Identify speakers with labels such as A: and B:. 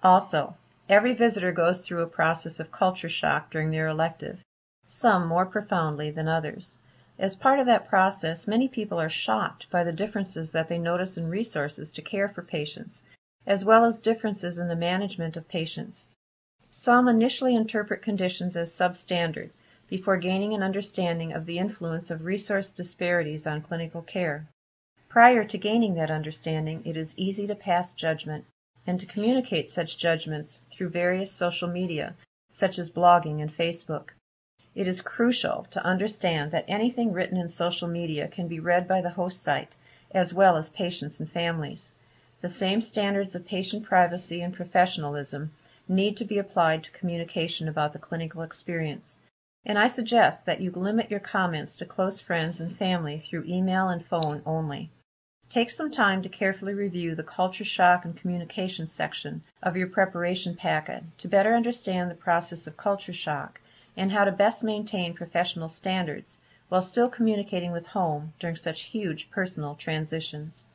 A: Also, every visitor goes through a process of culture shock during their elective, some more profoundly than others. As part of that process, many people are shocked by the differences that they notice in resources to care for patients, as well as differences in the management of patients. Some initially interpret conditions as substandard before gaining an understanding of the influence of resource disparities on clinical care. Prior to gaining that understanding, it is easy to pass judgment and to communicate such judgments through various social media, such as blogging and Facebook. It is crucial to understand that anything written in social media can be read by the host site, as well as patients and families. The same standards of patient privacy and professionalism need to be applied to communication about the clinical experience, and I suggest that you limit your comments to close friends and family through email and phone only. Take some time to carefully review the culture shock and communication section of your preparation packet to better understand the process of culture shock and how to best maintain professional standards while still communicating with home during such huge personal transitions.